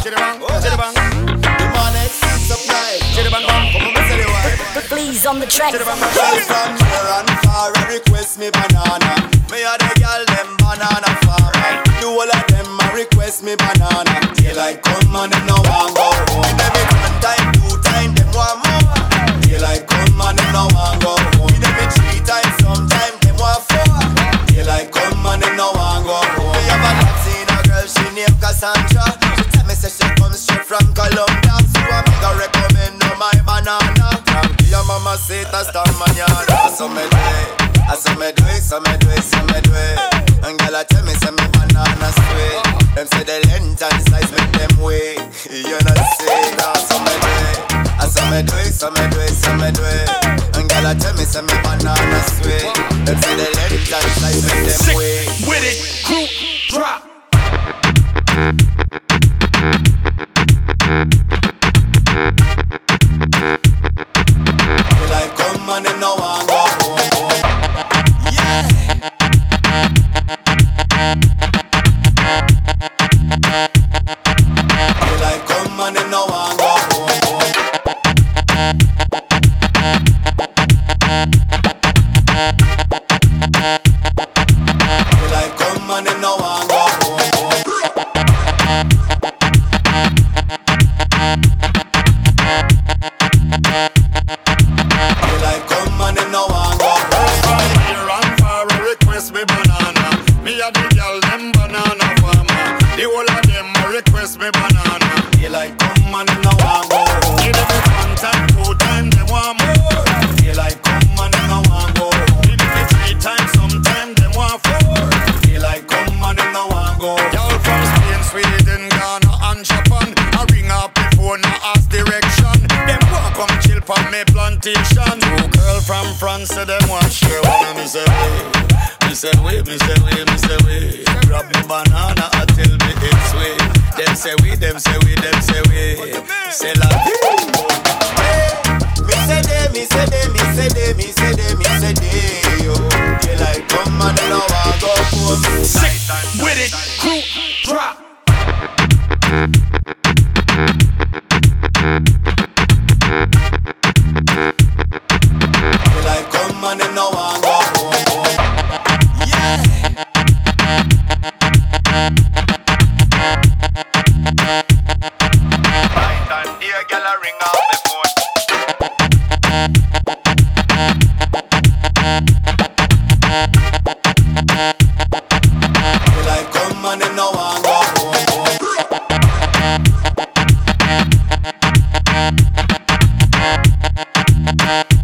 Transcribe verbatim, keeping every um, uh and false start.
Please on the track. Girl from near and far request me banana. Me a the girl them banana farmer. Do all of them a request me banana. Daylight come and them no want go home. Every one time, two time, them want more. Daylight come and them no want go home. Every three times, sometime them want four. Daylight come and them no want go home. Me have a love seen a girl, she named Cassandra. She tell me say she comes straight from Colombia. So I make her recommend no my banana. Your mama say it hasta mañana. So me do it, I so me do it, so me do it, so me do it. And girl a tell me say me banana sweet. Them say the length and size make them weigh. You not say that. So me do it, I so me do it, so me do it, so me do it. And girl a tell me say me banana sweet. Them say the length and size make them weigh. Sick with it, group drop. And them no want go home. Yeah. You like come and them no want go home. You like come and them no want go home. Two girl from France, so them want share one. Me say we, me say we, me say we, me say we. Grab me banana and tell me it's we. Them say we, them say we, them say we. Say la vie. Me say they, me say they, me say they, me say they, me say they. Yo, they like come and they don't want go home. Sick with it, group drop. And them no want go home. Yeah. Right and here, girl, I ring out the phone. You like come and them no want go home.